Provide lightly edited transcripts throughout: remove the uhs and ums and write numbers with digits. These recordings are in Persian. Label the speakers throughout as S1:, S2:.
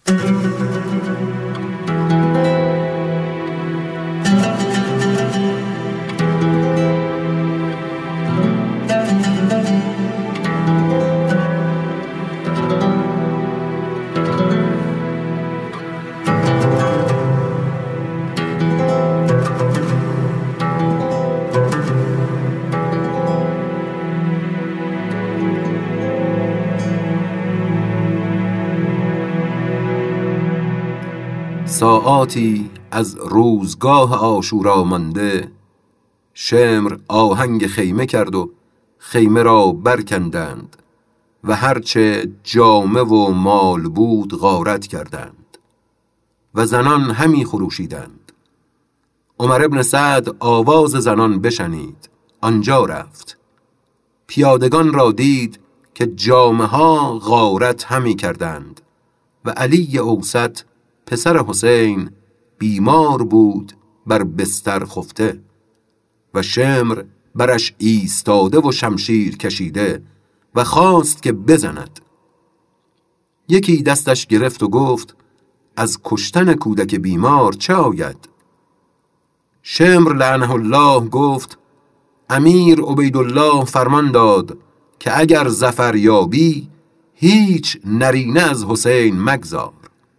S1: ساعاتی از روزگاه عاشورا مانده، شمر آهنگ خیمه کرد و خیمه را برکندند و هرچه جامه و مال بود غارت کردند و زنان همی خروشیدند. عمر ابن سعد آواز زنان بشنید، آنجا رفت. پیادگان را دید که جامه ها غارت همی کردند و علی اوسط پسر حسین بیمار بود بر بستر خفته و شمر برش ایستاده و شمشیر کشیده و خواست که بزند. یکی دستش گرفت و گفت از کشتن کودک بیمار چه آید؟ شمر لعنه الله گفت امیر عبیدالله فرمان داد که اگر ظفر یابی هیچ نرینه از حسین مگذار.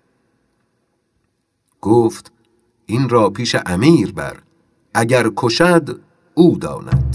S1: گفت این را پیش امیر بر، اگر کشد او داند.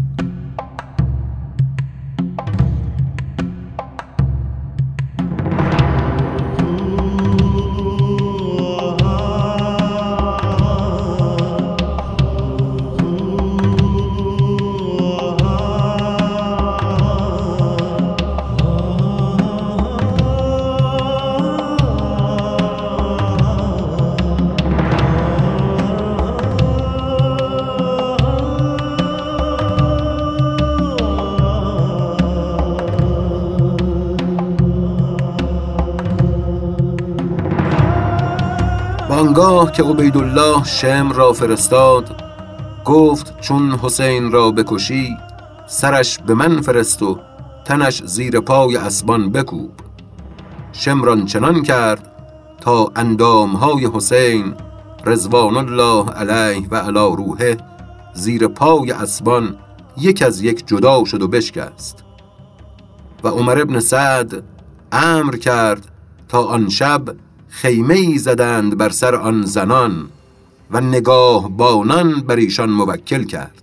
S1: آنگاه که عبیدالله شمر را فرستاد گفت چون حسین را بکشی سرش به من فرست و تنش زیر پای اسبان بکوب. شمر چنان کرد تا اندامهای حسین رضوان الله علیه و علی روحه زیر پای اسبان یک از یک جدا شد و بشکست. و عمر ابن سعد امر کرد تا آن شب خیمه‌ای زدند بر سر آن زنان و نگاهبانان بر ایشان موکل کرد.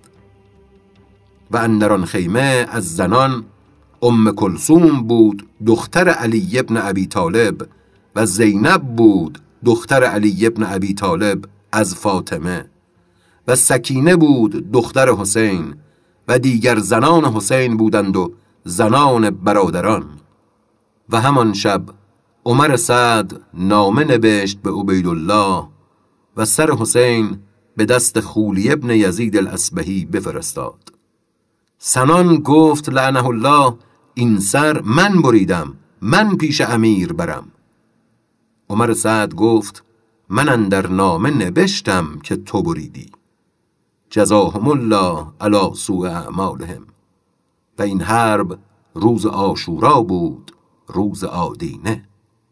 S1: و اندر آن خیمه از زنان کلثوم بود دختر علی ابن ابی طالب و زینب بود دختر علی ابن ابی طالب از فاطمه و سکینه بود دختر حسین و دیگر زنان حسین بودند و زنان برادران. و همان شب عمر سعد نامه نوشت به عبیدالله و سر حسین به دست خولی ابن یزید الاسبهی بفرستاد. سنان گفت لعنه الله این سر من بریدم، من پیش امیر برم. عمر سعد گفت من اندر نامه نبشتم که تو بریدی، جزاهم الله علی سوء اعمالهم. و این حرب روز عاشورا بود، روز آدینه.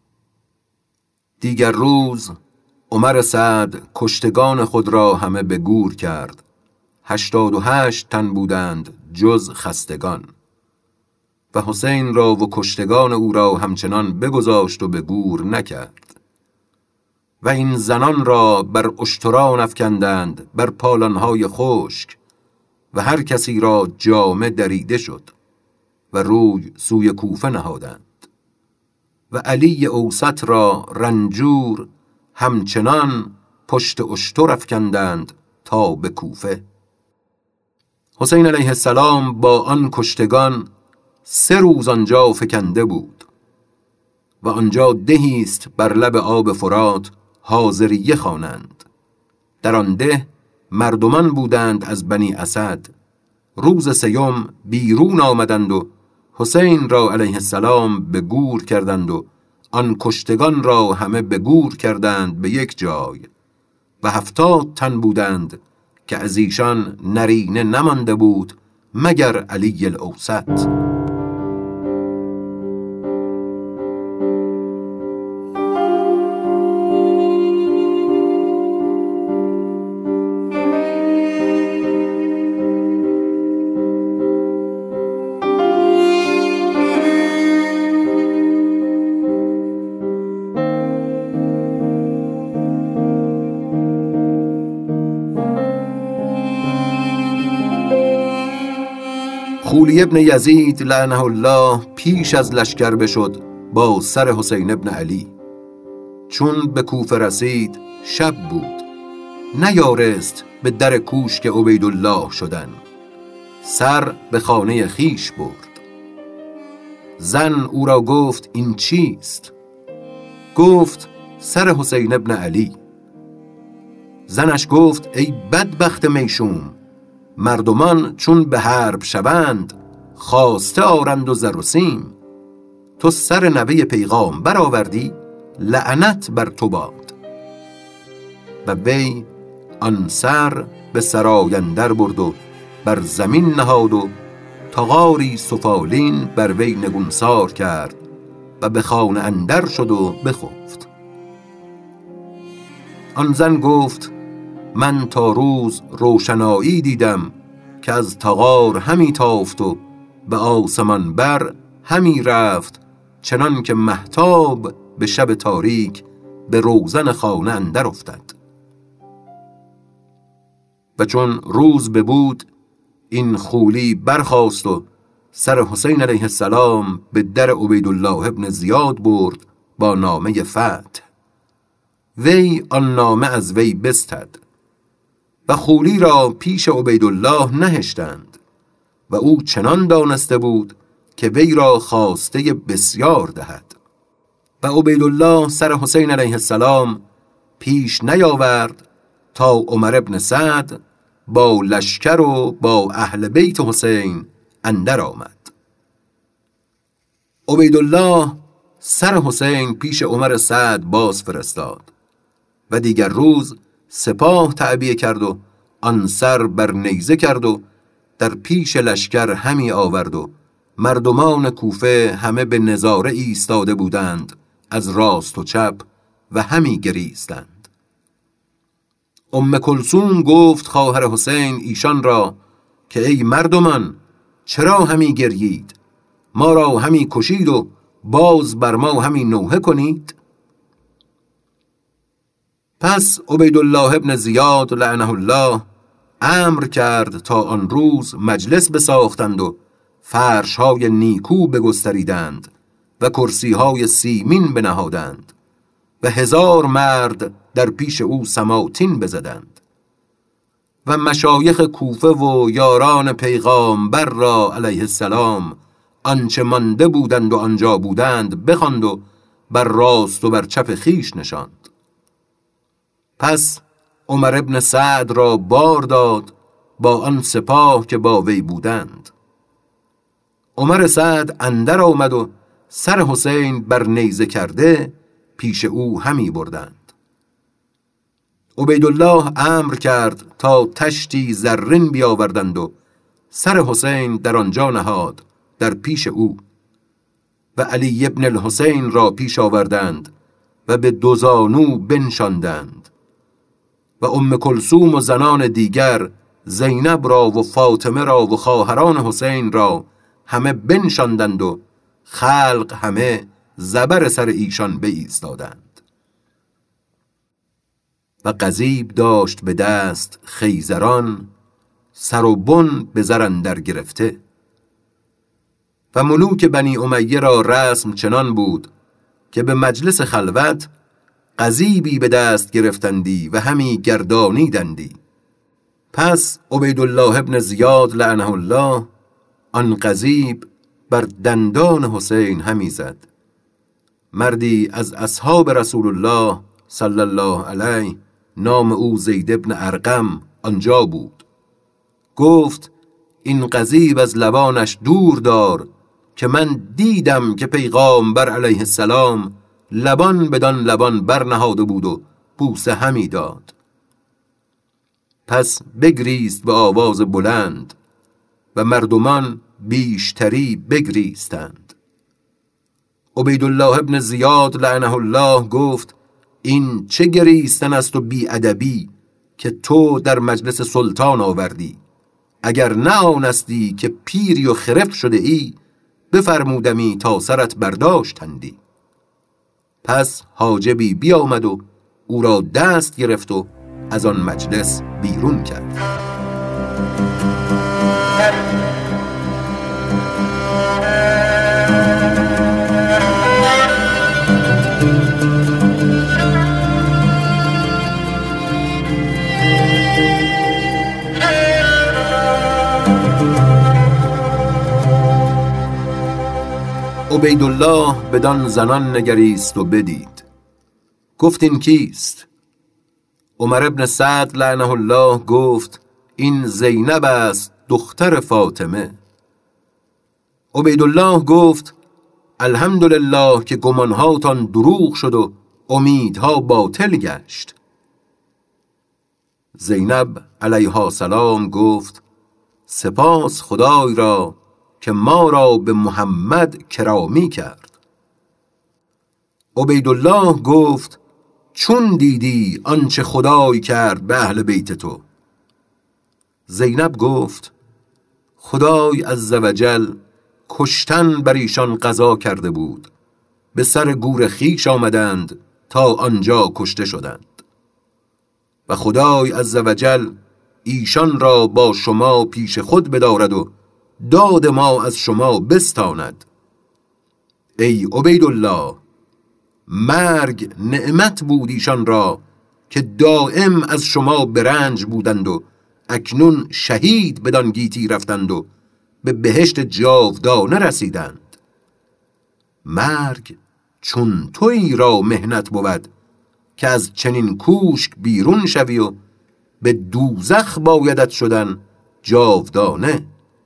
S1: دیگر روز عمر سعد کشتگان خود را همه به گور کرد. 88 تن بودند جز خستگان. و حسین را و کشتگان او را همچنان بگذاشت و به گور نکرد. و این زنان را بر اشتران افکندند بر پالانهای خشک و هر کسی را جامه دریده شد و روی سوی کوفه نهادند. و علی اوسط را رنجور همچنان پشت اشتر افکندند تا به کوفه. حسین علیه السلام با آن کشتگان 3 روز آنجا فکنده بود. و آنجا دهی است بر لب آب فرات حاضریه خوانند. در آن ده مردمان بودند از بنی اسد. روز 3 بیرون آمدند و حسین را علیه السلام به گور کردند و آن کشتگان را همه به گور کردند به یک جای و 70 تن بودند که از ایشان نرینه نمانده بود مگر علی الاوسط. خولی ابن یزید لعنه الله پیش از لشکر بشد با سر حسین ابن علی. چون به کوفه رسید شب بود، نیارست به در کوشک عبیدالله شدن. سر به خانه خیش برد. زن او را گفت این چیست؟ گفت سر حسین ابن علی. زنش گفت ای بدبخت میشوم، مردمان چون به حرب شوند خواسته آرند و زر و سیم. تو سر نوه پیغام برآوردی، لعنت بر تو باد. و وی آن سر به سرای اندر برد و بر زمین نهاد و تغاری سفالین بر وی نگونسار کرد و به خانه اندر شد و بخفت. آن زن گفت من تا روز روشنایی دیدم که از تغار همی تافت و به آسمان بر همی رفت، چنان که مهتاب به شب تاریک به روزن خانه اندر افتد. و چون روز ببود این خولی برخاست و سر حسین علیه السلام به در عبیدالله ابن زیاد برد با نامه فتح. وی آن نامه از وی بستد و خولی را پیش عبیدالله نهشتند و او چنان دانسته بود که وی را خواسته بسیار دهد. و عبیدالله سر حسین علیه السلام پیش نیاورد تا عمر ابن سعد با لشکر و با اهل بیت حسین اندر آمد. عبیدالله سر حسین پیش عمر سعد باز فرستاد و دیگر روز سپاه تعبیه کرد و آن سر بر نیزه کرد و در پیش لشکر همی آورد و مردمان کوفه همه به نظاره ایستاده بودند از راست و چپ و همی گریستند. کلثوم گفت خواهر حسین ایشان را که ای مردمان چرا همی گریید؟ ما را همی کشید و باز بر ما همی نوحه کنید؟ پس عبیدالله ابن زیاد لعنه الله امر کرد تا آن روز مجلس بساختند و فرش‌های نیکو بگستریدند و کرسی‌های سیمین بنهادند و 1000 مرد در پیش او سماطین بزدند و مشایخ کوفه و یاران پیغامبر را علیه السلام آنچه مانده بودند و آنجا بودند بخواند و بر راست و بر چپ خیش نشاند. پس عمر ابن سعد را بار داد با آن سپاه که با وی بودند. عمر سعد اندر آمد و سر حسین بر نیزه کرده پیش او همی بردند. عبیدالله امر کرد تا تشتی زرین بیاوردند و سر حسین در آنجا نهاد در پیش او و علی ابن الحسین را پیش آوردند و به 2 زانو بنشاندند و کلثوم و زنان دیگر زینب را و فاطمه را و خواهران حسین را همه بنشاندند و خلق همه زبر سر ایشان بایستادند. و قضیب داشت به دست خیزران، سر و بن به زر اندر گرفته. و ملوک بنی امیه را رسم چنان بود که به مجلس خلوت قضیبی به دست گرفتندی و همی گردانیدندی. پس عبیدالله ابن زیاد لعنه الله آن قضیب بر دندان حسین همی زد. مردی از اصحاب رسول الله صلی الله علیه نام او زید ابن ارقم آنجا بود. گفت این قضیب از لبانش دور دار که من دیدم که پیغامبر علیه السلام لبان بدان لبان برنهاده بود و بوسه همی داد. پس بگریست به آواز بلند و مردمان بیشتری بگریستند. عبیدالله ابن زیاد لعنه الله گفت این چه گریستن است و بی ادبی که تو در مجلس سلطان آوردی؟ اگر نه آنستی که پیری و خرف شده ای بفرمودمی تا سرت برداشتندی. پس حاجبی بیامد و او را دست گرفت و از آن مجلس بیرون کرد. عبیدالله بدان زنان نگریست و بدید، گفت این کیست؟ عمر ابن سعد لعنه الله گفت این زینب است دختر فاطمه. عبیدالله گفت الحمدلله که گمانهاتان دروغ شد و امیدها باطل گشت. زینب علیها سلام گفت سپاس خدای را که ما را به محمد کرامی کرد. عبیدالله گفت چون دیدی آنچه خدای کرد به اهل بیت تو؟ زینب گفت خدای عزوجل کشتن بر ایشان قضا کرده بود، به سر گور خویش آمدند تا آنجا کشته شدند و خدای عزوجل ایشان را با شما پیش خود بدارد و داد ما از شما بستاند. ای عبیدالله، مرگ نعمت بود ایشان را که دائم از شما برنج بودند و اکنون شهید بدان گیتی رفتند و به بهشت جاودانه رسیدند. مرگ چون تویی را مهنت بود که از چنین کوشک بیرون شوی و به دوزخ بایدت شدن جاودانه.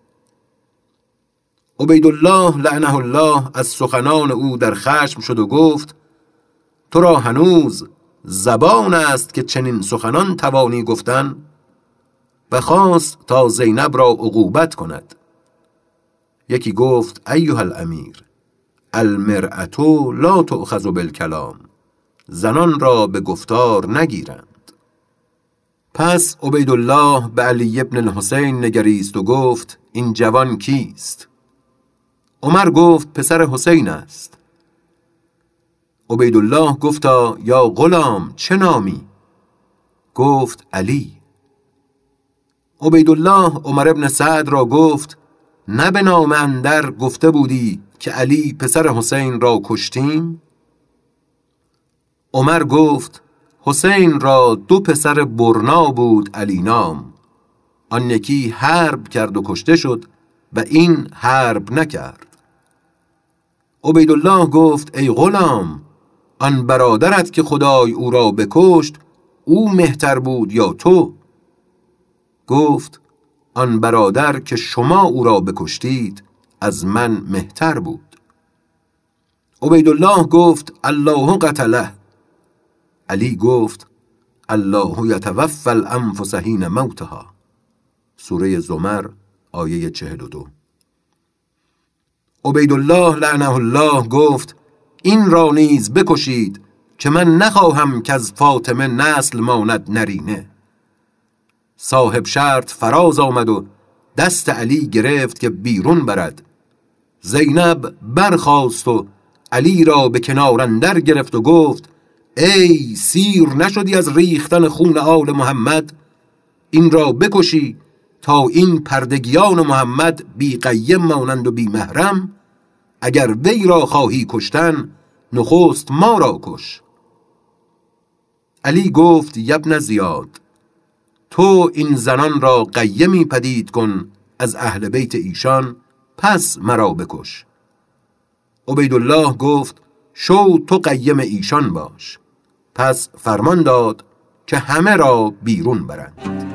S1: عبیدالله لعنه الله از سخنان او در خشم شد و گفت تو را هنوز زبان است که چنین سخنان توانی گفتن؟ و خواست تا زینب را عقوبت کند. یکی گفت ایها الامیر المرأة لا تؤخذ بالکلام، زنان را به گفتار نگیرند. پس عبیدالله به علی ابن الحسین نگریست و گفت این جوان کیست؟ عمر گفت پسر حسین است. عبیدالله گفتا یا غلام چه نامی؟ گفت علی. عبیدالله عمر ابن سعد را گفت نه به نام اندر گفته بودی که علی پسر حسین را کشتیم؟ عمر گفت حسین را 2 پسر برنا بود علی نام، آن یکی حرب کرد و کشته شد و این حرب نکرد. عبیدالله گفت ای غلام، آن برادرت که خدای او را بکشت او مهتر بود یا تو؟ گفت آن برادر که شما او را بکشتید از من مهتر بود. عبیدالله گفت الله قتله. علی گفت الله یتوفی الانفس حین موتها. سوره زمر آیه 42. عبیدالله لعنه الله گفت این را نیز بکشید که من نخواهم که از فاطمه نسل ماند نرینه. صاحب شرط فراز آمد و دست علی گرفت که بیرون برد. زینب برخاست و علی را به کنار اندر گرفت و گفت ای سیر نشدی از ریختن خون آل محمد؟ این را بکشی تا این پردگیان محمد بی قیم مانند و بی محرم. اگر وی را خواهی کشتن نخست ما را کش. علی گفت یبن زیاد، تو این زنان را قیمی پدید کن از اهل بیت ایشان، پس مرا بکش. عبیدالله گفت شو تو قیم ایشان باش. پس فرمان داد که همه را بیرون برند.